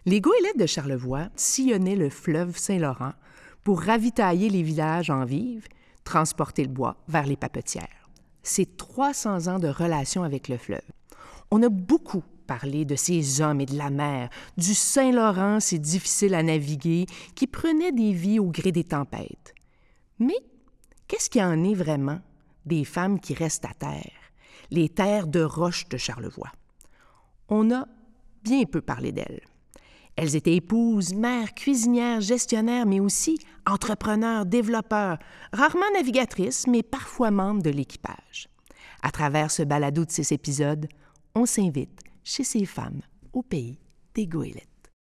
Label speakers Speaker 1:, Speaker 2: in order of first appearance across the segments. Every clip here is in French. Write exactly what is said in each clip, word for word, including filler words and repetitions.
Speaker 1: Les goélettes de Charlevoix sillonnaient le fleuve Saint-Laurent pour ravitailler les villages en vives, transporter le bois vers les papetières. C'est trois cents ans de relation avec le fleuve. On a beaucoup parlé de ces hommes et de la mer, du Saint-Laurent si difficile à naviguer, qui prenait des vies au gré des tempêtes. Mais qu'est-ce qu'il y en est vraiment des femmes qui restent à terre, les terres de roche de Charlevoix? On a bien peu parlé d'elles. Elles étaient épouses, mères, cuisinières, gestionnaires, mais aussi entrepreneurs, développeurs, rarement navigatrices, mais parfois membres de l'équipage. À travers ce balado de six épisodes, on s'invite chez ces femmes au pays des goélettes.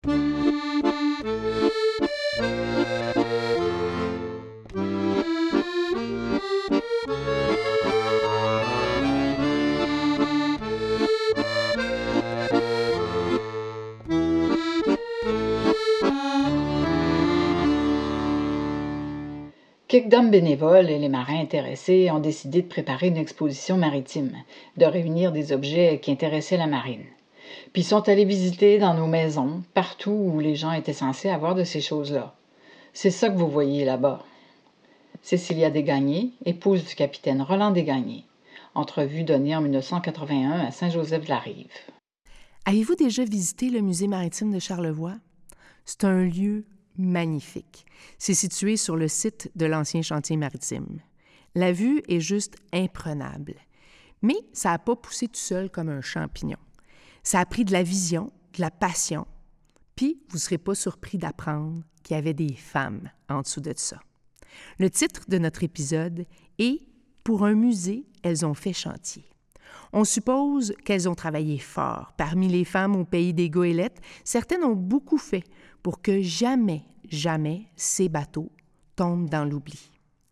Speaker 2: Quelques dames bénévoles et les marins intéressés ont décidé de préparer une exposition maritime, de réunir des objets qui intéressaient la marine. Puis ils sont allés visiter dans nos maisons, partout où les gens étaient censés avoir de ces choses-là. C'est ça que vous voyez là-bas. Cécilia Desgagnés, épouse du capitaine Roland Desgagnés. Entrevue donnée en dix-neuf cent quatre-vingt-un à Saint-Joseph-de-la-Rive.
Speaker 1: Avez-vous déjà visité le musée maritime de Charlevoix? C'est un lieu magnifique. C'est situé sur le site de l'ancien chantier maritime. La vue est juste imprenable. Mais ça n'a pas poussé tout seul comme un champignon. Ça a pris de la vision, de la passion. Puis, vous ne serez pas surpris d'apprendre qu'il y avait des femmes en dessous de ça. Le titre de notre épisode est « Pour un musée, elles ont fait chantier ». On suppose qu'elles ont travaillé fort. Parmi les femmes au pays des goélettes, certaines ont beaucoup fait pour que jamais, jamais ces bateaux tombent dans l'oubli.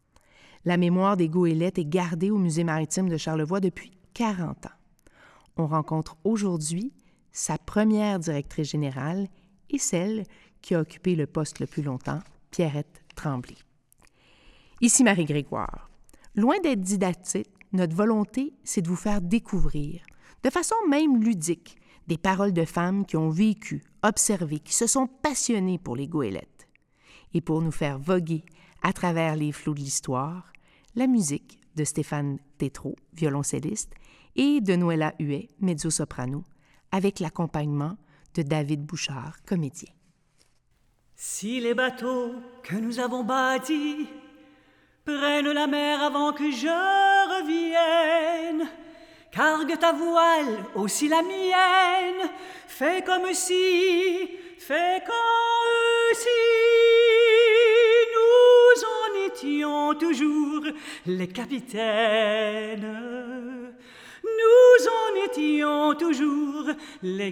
Speaker 1: La mémoire des goélettes est gardée au Musée maritime de Charlevoix depuis quarante ans. On rencontre aujourd'hui sa première directrice générale et celle qui a occupé le poste le plus longtemps, Pierrette Tremblay. Ici Marie Grégoire. Loin d'être didactique, notre volonté, c'est de vous faire découvrir, de façon même ludique, des paroles de femmes qui ont vécu, observé, qui se sont passionnées pour les goélettes. Et pour nous faire voguer à travers les flots de l'histoire, la musique de Stéphane Tétrault, violoncelliste, et de Noëlla Huet, mezzo-soprano, avec l'accompagnement de David Bouchard, comédien.
Speaker 3: Si les bateaux que nous avons bâtis prennent la mer avant que je revienne, cargue ta voile, aussi la mienne, fais comme si, fais comme si nous en étions toujours les capitaines. Nous en étions toujours les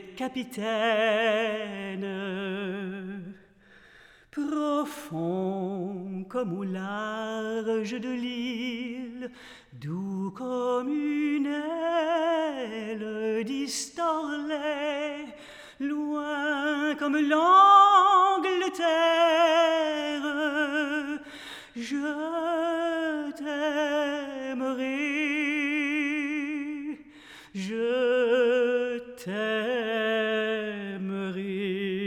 Speaker 3: capitaines. Profond comme au large de l'île, doux comme une aile d'Istorlet, loin comme l'Angleterre, je t'aimerai, je t'aimerai.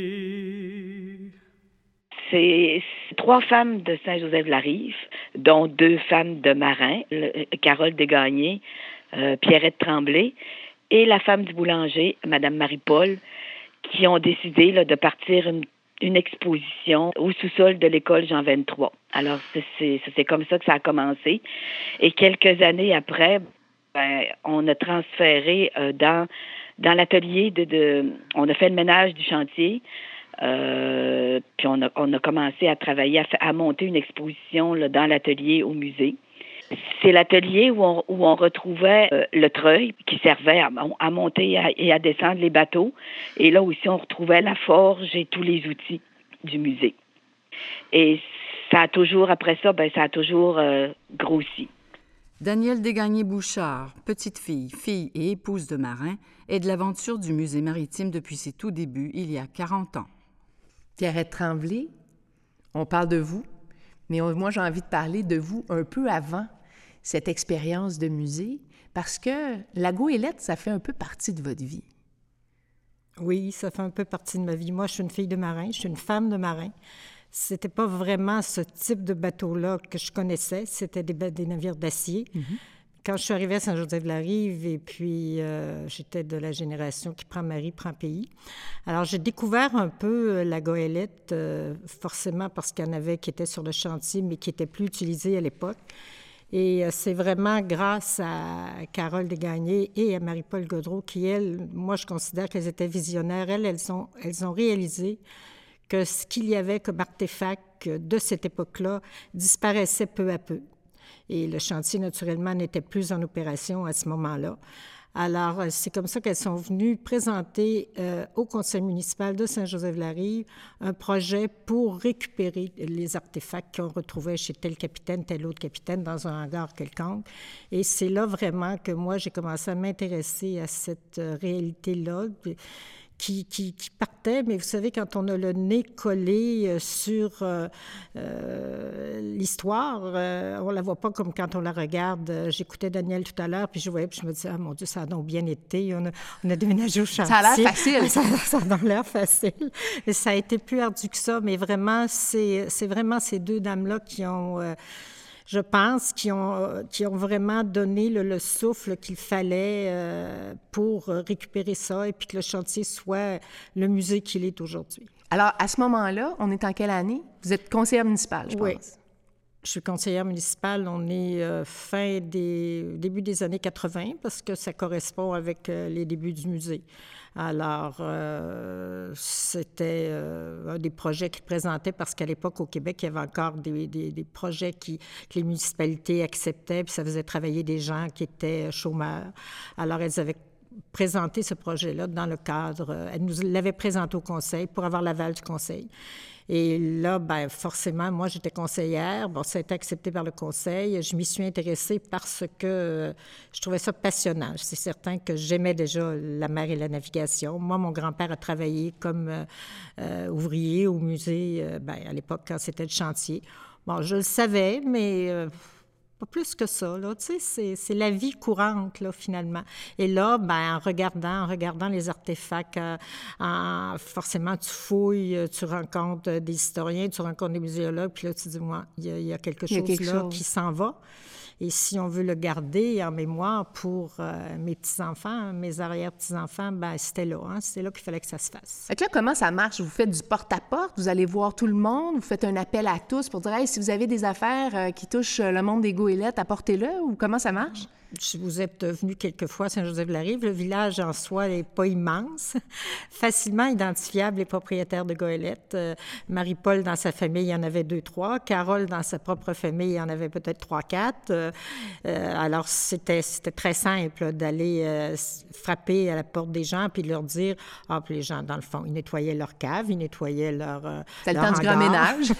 Speaker 4: C'est trois femmes de Saint-Joseph-de-la-Rive, dont deux femmes de marins, le, Carole Desgagnés, euh, Pierrette Tremblay, et la femme du boulanger, Madame Marie-Paul, qui ont décidé là, de partir une, une exposition au sous-sol de l'école Jean vingt-trois. Alors, c'est, c'est, c'est comme ça que ça a commencé. Et quelques années après, ben, on a transféré euh, dans, dans l'atelier, de, de, on a fait le ménage du chantier. Euh, puis on a, on a commencé à travailler, à, à monter une exposition là, dans l'atelier au musée. C'est l'atelier où on, où on retrouvait euh, le treuil qui servait à, à monter et à, et à descendre les bateaux. Et là aussi, on retrouvait la forge et tous les outils du musée. Et ça a toujours, après ça, ben, ça a toujours euh, grossi.
Speaker 5: Danielle Desgagnés-Bouchard, petite fille, fille et épouse de marin, est de l'aventure du musée maritime depuis ses tout débuts, il y a quarante ans.
Speaker 1: Pierrette Tremblay, on parle de vous, mais on, moi j'ai envie de parler de vous un peu avant cette expérience de musée, parce que la goélette, ça fait un peu partie de votre vie.
Speaker 6: Oui, ça fait un peu partie de ma vie. Moi, je suis une fille de marin, je suis une femme de marin. C'était pas vraiment ce type de bateau-là que je connaissais. C'était des, des navires d'acier. Mm-hmm. Quand je suis arrivée à Saint-Joseph-de-la-Rive, et puis euh, j'étais de la génération qui prend mari, prend pays. Alors, j'ai découvert un peu la goélette, euh, forcément parce qu'il y en avait qui étaient sur le chantier, mais qui n'étaient plus utilisés à l'époque. Et euh, c'est vraiment grâce à Carole Desgagnés et à Marie-Paul Gaudreault qui, elles, moi, je considère qu'elles étaient visionnaires. Elles, elles ont, elles ont réalisé que ce qu'il y avait comme artefact de cette époque-là disparaissait peu à peu. Et le chantier, naturellement, n'était plus en opération à ce moment-là. Alors, c'est comme ça qu'elles sont venues présenter euh, au conseil municipal de Saint-Joseph-de-la-Rive un projet pour récupérer les artefacts qu'on retrouvait chez tel capitaine, tel autre capitaine, dans un hangar quelconque. Et c'est là vraiment que moi, j'ai commencé à m'intéresser à cette euh, réalité-là. Qui, qui, qui partait, mais vous savez, quand on a le nez collé euh, sur euh, euh, l'histoire, euh, on la voit pas comme quand on la regarde. J'écoutais Daniel tout à l'heure, puis je voyais, puis je me disais, ah mon Dieu, ça a donc bien été. On a, on a déménagé au chantier.
Speaker 1: Ça a l'air facile.
Speaker 6: ça, ça a l'air facile. Et ça a été plus ardu que ça, mais vraiment, c'est, c'est vraiment ces deux dames-là qui ont... Euh, je pense, qui ont, qui ont vraiment donné le, le souffle qu'il fallait euh, pour récupérer ça et puis que le chantier soit le musée qu'il est aujourd'hui.
Speaker 1: Alors, à ce moment-là, on est en quelle année? Vous êtes conseillère municipale, je
Speaker 6: oui.
Speaker 1: pense.
Speaker 6: Je suis conseillère municipale. On est euh, fin des... début des années quatre-vingt parce que ça correspond avec euh, les débuts du musée. Alors, euh, c'était euh, un des projets qu'ils présentaient parce qu'à l'époque, au Québec, il y avait encore des, des, des projets qui, que les municipalités acceptaient, puis ça faisait travailler des gens qui étaient chômeurs. Alors, elles avaient présenté ce projet-là dans le cadre... Elles nous l'avaient présenté au conseil pour avoir l'aval du conseil. Et là, bien, forcément, moi, j'étais conseillère. Bon, ça a été accepté par le conseil. Je m'y suis intéressée parce que euh, je trouvais ça passionnant. C'est certain que j'aimais déjà la mer et la navigation. Moi, mon grand-père a travaillé comme euh, euh, ouvrier au musée, euh, bien, à l'époque, quand c'était le chantier. Bon, je le savais, mais... Euh, pas plus que ça, là. Tu sais, c'est, c'est la vie courante, là, finalement. Et là, ben, en regardant, en regardant les artefacts, euh, en, forcément, tu fouilles, tu rencontres des historiens, tu rencontres des muséologues, puis là, tu dis, moi, il y, y a quelque chose quelque là chose. Qui s'en va. Et si on veut le garder en mémoire pour euh, mes petits-enfants, mes arrière-petits-enfants, ben c'était là, hein, c'était là qu'il fallait que ça se fasse.
Speaker 1: Fait que là, comment ça marche? Vous faites du porte-à-porte, vous allez voir tout le monde, vous faites un appel à tous pour dire, hey, si vous avez des affaires euh, qui touchent le monde des goélettes, apportez-le, ou comment ça marche?
Speaker 6: Si vous êtes venu quelquefois à Saint-Joseph-de-la-Rive, le village en soi n'est pas immense. Facilement identifiable les propriétaires de goélettes. Euh, Marie-Paul, dans sa famille, il y en avait deux, trois. Carole, dans sa propre famille, il y en avait peut-être trois, quatre. Euh, euh, alors, c'était, c'était très simple là, d'aller euh, frapper à la porte des gens puis de leur dire... Ah, puis les gens, dans le fond, ils nettoyaient leur cave, ils nettoyaient leur euh,
Speaker 1: C'est le
Speaker 6: leur
Speaker 1: temps hangar. Du grand ménage.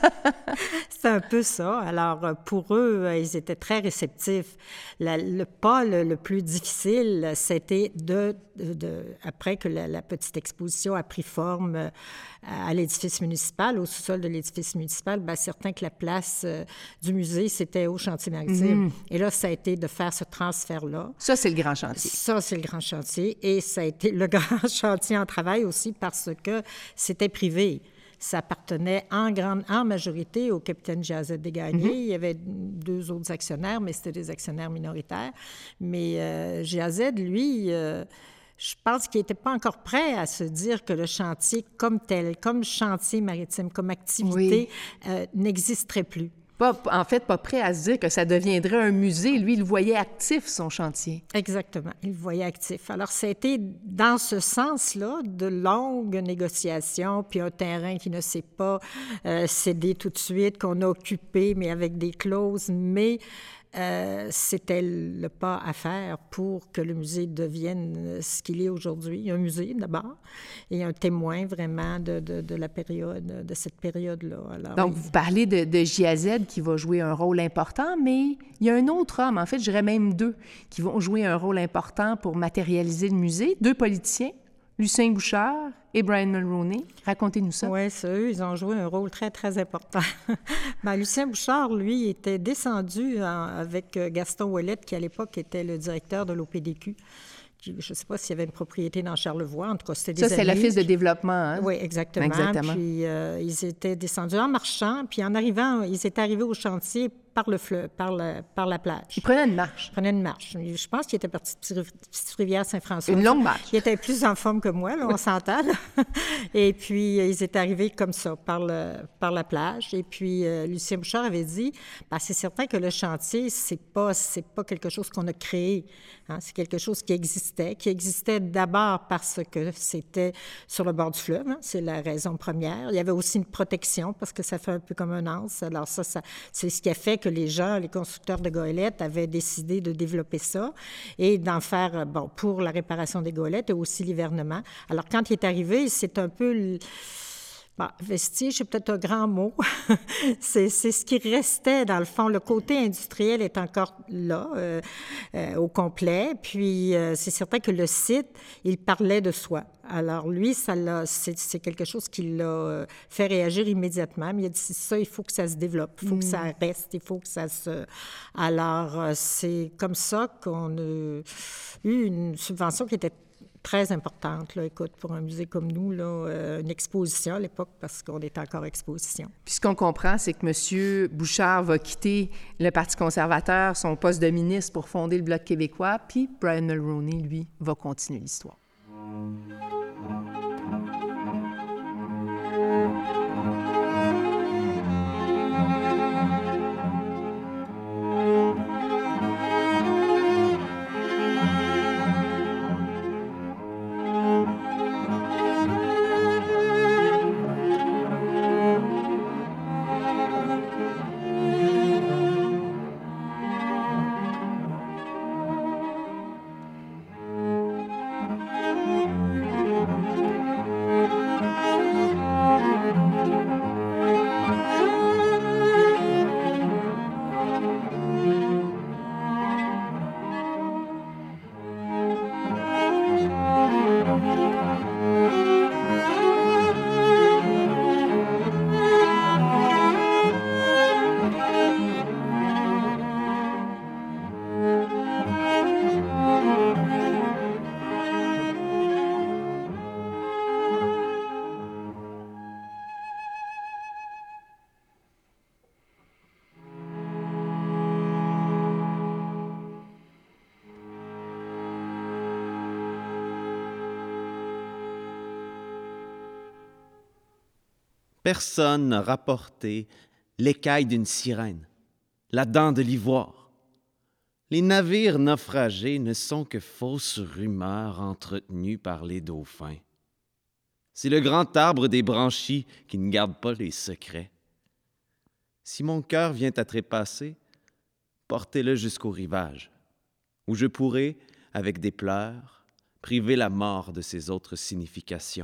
Speaker 6: C'est un peu ça. Alors, pour eux, ils étaient très réceptifs. La, le pas le, le plus difficile, c'était de, de, de après que la, la petite exposition a pris forme à, à l'édifice municipal, au sous-sol de l'édifice municipal, bien, certain que la place euh, du musée, c'était au chantier maritime. Mm-hmm. Et là, ça a été de faire ce transfert-là.
Speaker 1: Ça, c'est le grand chantier.
Speaker 6: Ça, c'est le grand chantier. Et ça a été le grand chantier en travail aussi parce que c'était privé. Ça appartenait en grande, en majorité au capitaine Giazette Desgagnés. Mm-hmm. Il y avait deux autres actionnaires, mais c'était des actionnaires minoritaires. Mais euh, Giazette, lui, euh, je pense qu'il n'était pas encore prêt à se dire que le chantier comme tel, comme chantier maritime, comme activité, oui. euh, n'existerait plus.
Speaker 1: Pas, en fait, pas prêt à se dire que ça deviendrait un musée. Lui, il le voyait actif, son chantier.
Speaker 6: Exactement, il le voyait actif. Alors, ça a été dans ce sens-là de longues négociations, puis un terrain qui ne s'est pas euh, cédé tout de suite, qu'on a occupé, mais avec des clauses, mais... Euh, c'était le pas à faire pour que le musée devienne ce qu'il est aujourd'hui. Un musée, d'abord, et un témoin vraiment de, de, de la période, de cette période-là. Alors,
Speaker 1: donc,
Speaker 6: il...
Speaker 1: vous parlez de, de Giazette qui va jouer un rôle important, mais il y a un autre homme, en fait, je dirais même deux, qui vont jouer un rôle important pour matérialiser le musée. Deux politiciens, Lucien Bouchard et Brian Mulroney. Racontez-nous ça.
Speaker 6: Oui, c'est eux, ils ont joué un rôle très, très important. ben, Lucien Bouchard, lui, était descendu en, avec Gaston Ouellette, qui, à l'époque, était le directeur de l'O P D Q, je ne sais pas s'il y avait une propriété dans Charlevoix. En tout cas, c'était des
Speaker 1: Ça, c'est
Speaker 6: amis.
Speaker 1: l'Office de développement, hein?
Speaker 6: Oui, exactement.
Speaker 1: Exactement.
Speaker 6: Puis, euh, ils étaient descendus en marchant, puis en arrivant, ils étaient arrivés au chantier par le fleuve, par, le, par la plage.
Speaker 1: Ils prenaient une marche.
Speaker 6: Ils prenaient une marche. Je pense qu'ils étaient partis de Petite-Rivière-Saint-François.
Speaker 1: Une longue marche.
Speaker 6: Ils étaient plus en forme que moi, là, on s'entend. Et puis, ils étaient arrivés comme ça, par, le, par la plage. Et puis, euh, Lucien Bouchard avait dit, ben, c'est certain que le chantier, c'est pas, c'est pas quelque chose qu'on a créé. Hein? C'est quelque chose qui existait, qui existait d'abord parce que c'était sur le bord du fleuve. Hein? C'est la raison première. Il y avait aussi une protection parce que ça fait un peu comme un anse. Alors ça, ça c'est ce qui a fait que les gens, les constructeurs de goélettes avaient décidé de développer ça et d'en faire, bon, pour la réparation des goélettes et aussi l'hivernement. Alors, quand il est arrivé, c'est un peu... Bon, vestige, c'est peut-être un grand mot. c'est, c'est ce qui restait, dans le fond. Le côté industriel est encore là, euh, euh, au complet. Puis, euh, c'est certain que le site, il parlait de soi. Alors, lui, ça l'a, c'est, c'est quelque chose qui l'a euh, fait réagir immédiatement. Mais il a dit, ça, il faut que ça se développe, il faut mm. que ça reste, il faut que ça se... Alors, euh, c'est comme ça qu'on a eu une subvention qui était très importante, là, écoute, pour un musée comme nous, là, euh, une exposition à l'époque, parce qu'on était encore exposition.
Speaker 1: Puis ce qu'on comprend, c'est que M. Bouchard va quitter le Parti conservateur, son poste de ministre, pour fonder le Bloc québécois, puis Brian Mulroney, lui, va continuer l'histoire.
Speaker 7: Personne n'a rapporté l'écaille d'une sirène, la dent de l'ivoire. Les navires naufragés ne sont que fausses rumeurs entretenues par les dauphins. C'est le grand arbre des branchies qui ne garde pas les secrets. Si mon cœur vient à trépasser, portez-le jusqu'au rivage, où je pourrai, avec des pleurs, priver la mort de ses autres significations.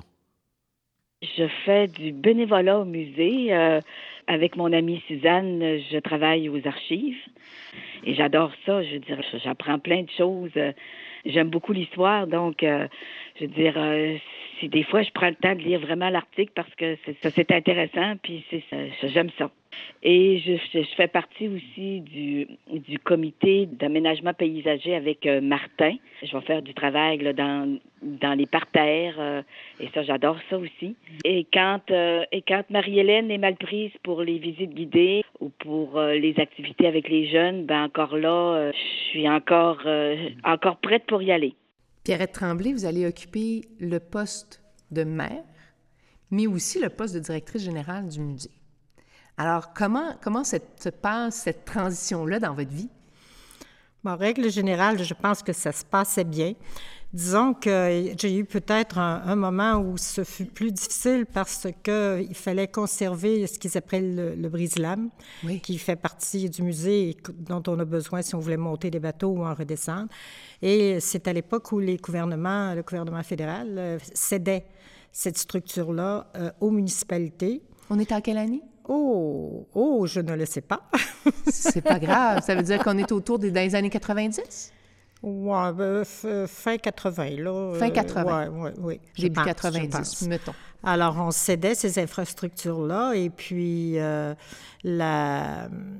Speaker 4: Je fais du bénévolat au musée. Euh, avec mon amie Suzanne, je travaille aux archives. Et j'adore ça. Je veux dire, j'apprends plein de choses. J'aime beaucoup l'histoire. Donc, euh, je veux dire, euh, si des fois, je prends le temps de lire vraiment l'article parce que c'est, ça, c'est intéressant. Puis, c'est, ça, j'aime ça. Et je, je, je fais partie aussi du, du comité d'aménagement paysager avec euh, Martin. Je vais faire du travail là, dans, dans les parterres. Euh, et ça, j'adore ça aussi. Et quand, euh, et quand Marie-Hélène est mal prise pour les visites guidées ou pour euh, les activités avec les jeunes, ben encore là, euh, je suis encore, euh, encore prête pour y aller.
Speaker 1: Pierrette Tremblay, vous allez occuper le poste de maire, mais aussi le poste de directrice générale du musée. Alors, comment, comment cette, se passe cette transition-là dans votre vie?
Speaker 6: Bon, en règle générale, je pense que ça se passait bien. Disons que j'ai eu peut-être un, un moment où ce fut plus difficile parce qu'il fallait conserver ce qu'ils appellent le, le brise-lames, oui. qui fait partie du musée et dont on a besoin si on voulait monter des bateaux ou en redescendre. Et c'est à l'époque où les gouvernements, le gouvernement fédéral euh, cédait cette structure-là euh, aux municipalités.
Speaker 1: On est en quelle année?
Speaker 6: Oh, oh, je ne le sais pas.
Speaker 1: C'est pas grave. Ça veut dire qu'on est autour des, des années quatre-vingt-dix?
Speaker 6: Oui, ben, f- fin quatre-vingts, là.
Speaker 1: Fin quatre-vingts.
Speaker 6: Oui, oui, oui.
Speaker 1: Début pense, quatre-vingt-dix, mettons.
Speaker 6: Alors, on cédait ces infrastructures-là et puis euh, la,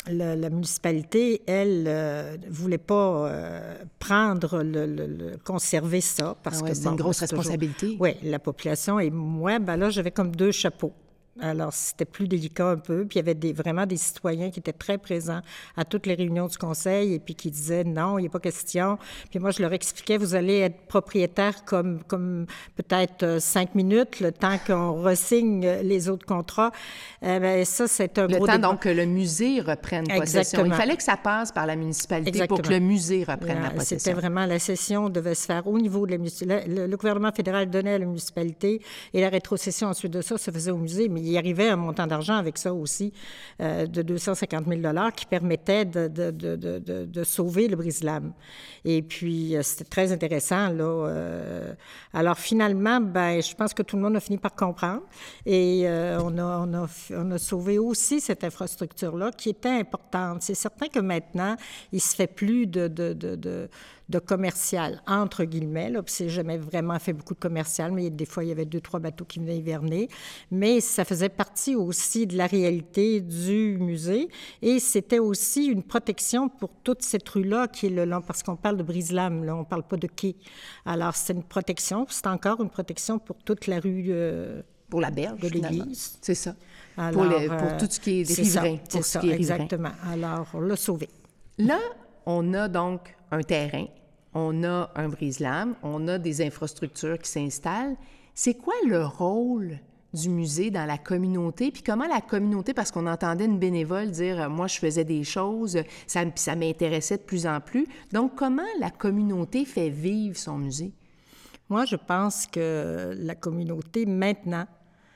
Speaker 6: le, la municipalité, elle, euh, ne voulait pas euh, prendre, le, le, le, conserver ça. Parce
Speaker 1: ah ouais,
Speaker 6: que
Speaker 1: c'est
Speaker 6: bon,
Speaker 1: une grosse
Speaker 6: c'est
Speaker 1: responsabilité.
Speaker 6: Toujours... Oui, la population. Et moi, ben là, j'avais comme deux chapeaux. Alors, c'était plus délicat un peu. Puis, il y avait des, vraiment des citoyens qui étaient très présents à toutes les réunions du conseil et puis qui disaient non, il n'y a pas question. Puis moi, je leur expliquais, vous allez être propriétaire comme, comme peut-être cinq minutes, le temps qu'on ressigne les autres contrats. Euh, bien, ça, c'est un
Speaker 1: le
Speaker 6: gros
Speaker 1: temps,
Speaker 6: débat.
Speaker 1: donc, que le musée reprenne possession.
Speaker 6: Exactement.
Speaker 1: Il fallait que ça passe par la municipalité
Speaker 6: Exactement.
Speaker 1: pour que le musée reprenne
Speaker 6: Là,
Speaker 1: la possession.
Speaker 6: C'était vraiment, la cession devait se faire au niveau de la municipalité. Le, le gouvernement fédéral donnait à la municipalité et la rétrocession ensuite de ça se faisait au musée, mais il y arrivait un montant d'argent avec ça aussi, euh, de deux cent cinquante mille dollars qui permettait de, de, de, de, de, de sauver le brise-lames. Et puis, euh, c'était très intéressant, là. Euh, alors, finalement, ben, je pense que tout le monde a fini par comprendre et euh, on, a, on, a, on a sauvé aussi cette infrastructure-là qui était importante. C'est certain que maintenant, il ne se fait plus de, de, de, de de commercial, entre guillemets. Là, puis c'est jamais vraiment fait beaucoup de commercial, mais des fois, il y avait deux, trois bateaux qui venaient hiverner. Mais ça faisait partie aussi de la réalité du musée. Et c'était aussi une protection pour toute cette rue-là qui est le long, parce qu'on parle de brise-lames, là, on ne parle pas de quai. Alors, c'est une protection, c'est encore une protection pour toute la rue euh,
Speaker 1: pour la berge,
Speaker 6: de
Speaker 1: finalement.
Speaker 6: l'église.
Speaker 1: C'est ça.
Speaker 6: Alors,
Speaker 1: pour, le, pour tout ce qui est riverain.
Speaker 6: C'est ça,
Speaker 1: qui est
Speaker 6: exactement. Alors, on l'a sauvé.
Speaker 1: Là, on a donc un terrain, on a un brise-lames, on a des infrastructures qui s'installent. C'est quoi le rôle du musée dans la communauté? Puis comment la communauté, parce qu'on entendait une bénévole dire « moi, je faisais des choses, ça, ça m'intéressait de plus en plus ». Donc, comment la communauté fait vivre son musée?
Speaker 6: Moi, je pense que la communauté, maintenant,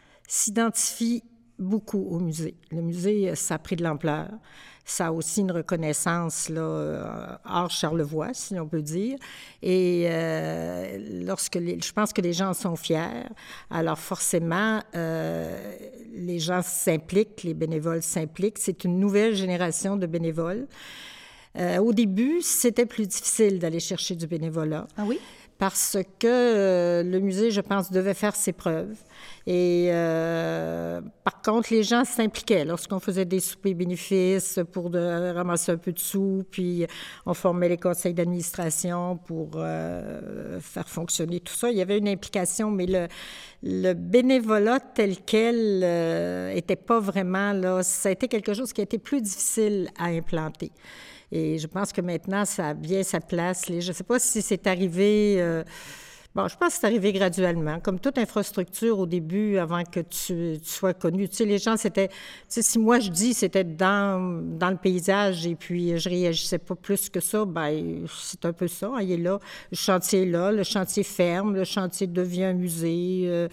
Speaker 6: s'identifie beaucoup au musée. Le musée, ça a pris de l'ampleur. Ça a aussi une reconnaissance là, hors Charlevoix, si on peut dire. Et euh, lorsque les, je pense que les gens sont fiers, alors forcément, euh, les gens s'impliquent, les bénévoles s'impliquent. C'est une nouvelle génération de bénévoles. Euh, au début, c'était plus difficile d'aller chercher du bénévolat.
Speaker 1: Ah oui?
Speaker 6: Parce que euh, le musée, je pense, devait faire ses preuves. Et euh, par contre, les gens s'impliquaient lorsqu'on faisait des soupers bénéfices pour de, ramasser un peu de sous, puis on formait les conseils d'administration pour euh, faire fonctionner tout ça. Il y avait une implication, mais le, le bénévolat tel quel n'était euh, pas vraiment là. Ça a été quelque chose qui a été plus difficile à implanter. Et je pense que maintenant, ça a bien sa place. Je ne sais pas si c'est arrivé... Euh, bon, je pense que c'est arrivé graduellement. Comme toute infrastructure, au début, avant que tu, tu sois connu. Tu sais, les gens, c'était... Tu sais, si moi, je dis c'était dans, dans le paysage et puis je réagissais pas plus que ça, bien, c'est un peu ça. Hein, il est là, le chantier est là, le chantier ferme, le chantier devient un musée. Euh,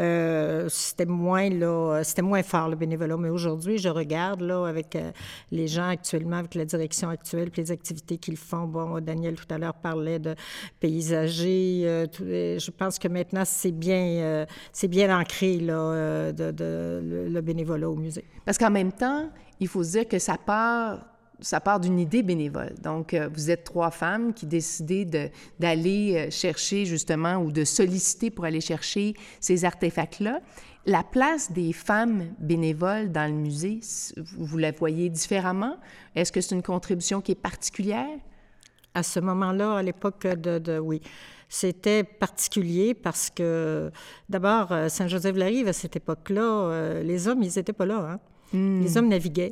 Speaker 6: euh, c'était moins, là... C'était moins fort, le bénévolat. Mais aujourd'hui, je regarde, là, avec euh, les gens actuellement, avec la direction actuelle, puis les activités qu'ils font. Bon, Daniel, tout à l'heure, parlait de paysager, euh, tout, je pense que maintenant, c'est bien, euh, c'est bien ancré, là, euh, de, de, le, le bénévolat au musée.
Speaker 1: Parce qu'en même temps, il faut se dire que ça part, ça part d'une idée bénévole. Donc, euh, vous êtes trois femmes qui décidez de, d'aller chercher, justement, ou de solliciter pour aller chercher ces artefacts-là. La place des femmes bénévoles dans le musée, vous la voyez différemment? Est-ce que c'est une contribution qui est particulière?
Speaker 6: À ce moment-là, à l'époque de... de oui. C'était particulier parce que, d'abord, Saint-Joseph-de-la-Rive, à cette époque-là, euh, les hommes, ils n'étaient pas là. Hein? Mm. Les hommes naviguaient.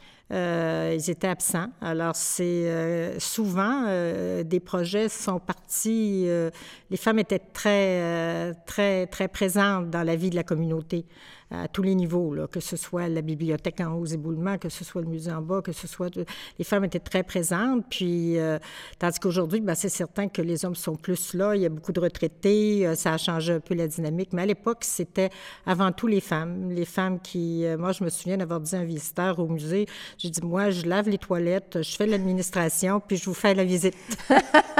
Speaker 6: Euh, ils étaient absents. Alors, c'est euh, souvent, euh, des projets sont partis... Euh, les femmes étaient très, euh, très, très présentes dans la vie de la communauté, à tous les niveaux, là, que ce soit la bibliothèque en haut aux éboulements, que ce soit le musée en bas, que ce soit... Les femmes étaient très présentes, puis... Euh, tandis qu'aujourd'hui, bien, c'est certain que les hommes sont plus là, il y a beaucoup de retraités, euh, ça a changé un peu la dynamique, mais à l'époque, c'était avant tout les femmes. Les femmes qui... Euh, moi, je me souviens d'avoir dit à un visiteur au musée, j'ai dit, moi, je lave les toilettes, je fais l'administration, puis je vous fais la visite.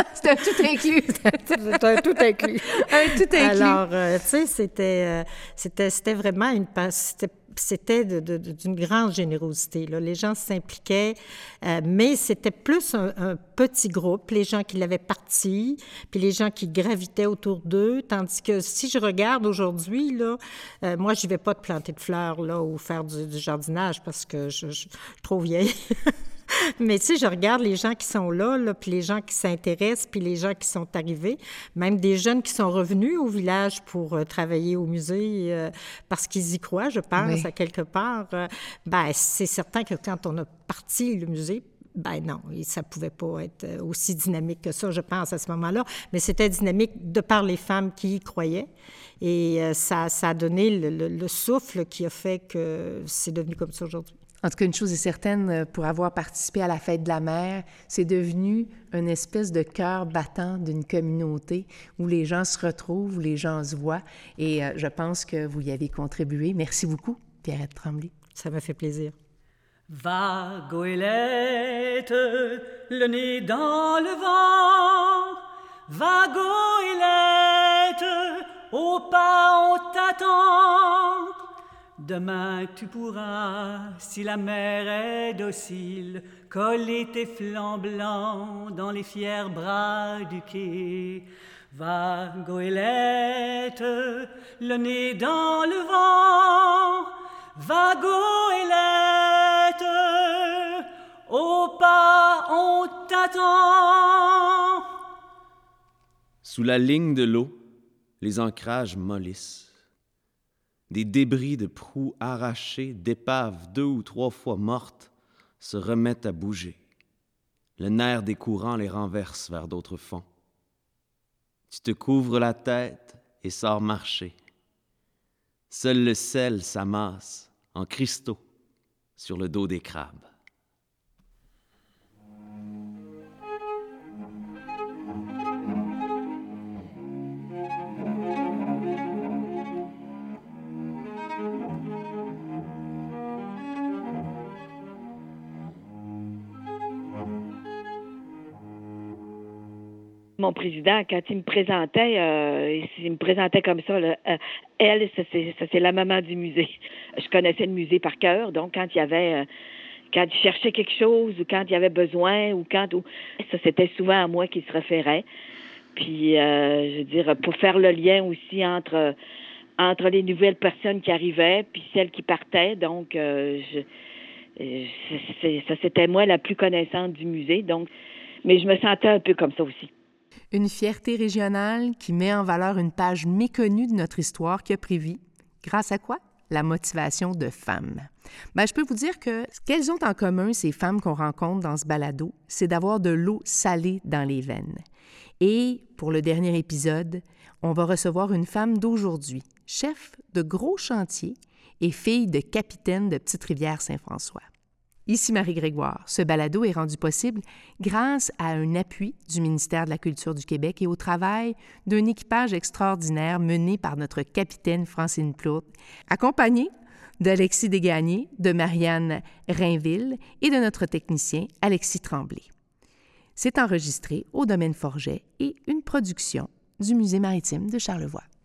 Speaker 1: C'était un tout inclus.
Speaker 6: C'était un tout inclus.
Speaker 1: Un tout inclus.
Speaker 6: Alors, euh, tu sais, c'était, euh, c'était, c'était vraiment une... C'était, c'était de, de, d'une grande générosité, là. Les gens s'impliquaient, euh, mais c'était plus un, un petit groupe, les gens qui l'avaient parti, puis les gens qui gravitaient autour d'eux, tandis que si je regarde aujourd'hui, là, euh, moi, je n'y vais pas de planter de fleurs, là, ou faire du, du jardinage, parce que je, je, je suis trop vieille. Mais tu sais, je regarde les gens qui sont là, là, puis les gens qui s'intéressent, puis les gens qui sont arrivés, même des jeunes qui sont revenus au village pour euh, travailler au musée euh, parce qu'ils y croient, je pense, oui. à quelque part. Euh, ben, c'est certain que quand on a parti le musée, ben non, ça ne pouvait pas être aussi dynamique que ça, je pense, à ce moment-là. Mais c'était dynamique de par les femmes qui y croyaient. Et euh, ça, ça a donné le, le, le souffle qui a fait que c'est devenu comme ça aujourd'hui.
Speaker 1: En tout cas, une chose est certaine, pour avoir participé à la Fête de la Mère, c'est devenu une espèce de cœur battant d'une communauté où les gens se retrouvent, où les gens se voient. Et euh, je pense que vous y avez contribué. Merci beaucoup, Pierrette Tremblay.
Speaker 6: Ça m'a fait plaisir.
Speaker 3: Va, goélette, le nez dans le vent. Va, goélette, au pas on t'attend. Demain tu pourras, si la mer est docile, coller tes flancs blancs dans les fiers bras du quai. Va, goélette, le nez dans le vent. Va, goélette, au pas on t'attend.
Speaker 7: Sous la ligne de l'eau, les ancrages mollissent. Des débris de proues arrachées, d'épaves deux ou trois fois mortes, se remettent à bouger. Le nerf des courants les renverse vers d'autres fonds. Tu te couvres la tête et sors marcher. Seul le sel s'amasse en cristaux sur le dos des crabes.
Speaker 4: Mon président, quand il me présentait, euh, il me présentait comme ça, là, euh, elle, ça c'est, ça c'est la maman du musée. Je connaissais le musée par cœur, donc quand il y avait, euh, quand il cherchait quelque chose ou quand il y avait besoin ou quand, ou, ça c'était souvent à moi qu'il se référait. Puis, euh, je veux dire, pour faire le lien aussi entre entre les nouvelles personnes qui arrivaient puis celles qui partaient, donc euh, je, c'est, c'est, ça c'était moi la plus connaissante du musée, donc, mais je me sentais un peu comme ça aussi.
Speaker 1: Une fierté régionale qui met en valeur une page méconnue de notre histoire qui a pris vie. Grâce à quoi? La motivation de femmes. Bien, je peux vous dire que ce qu'elles ont en commun, ces femmes qu'on rencontre dans ce balado, c'est d'avoir de l'eau salée dans les veines. Et pour le dernier épisode, on va recevoir une femme d'aujourd'hui, chef de gros chantiers et fille de capitaine de Petite-Rivière-Saint-François. Ici Marie Grégoire. Ce balado est rendu possible grâce à un appui du ministère de la Culture du Québec et au travail d'un équipage extraordinaire mené par notre capitaine Francine Plourde, accompagnée d'Alexis Desgagnés, de Marianne Rainville et de notre technicien Alexis Tremblay. C'est enregistré au domaine Forget et une production du Musée maritime de Charlevoix.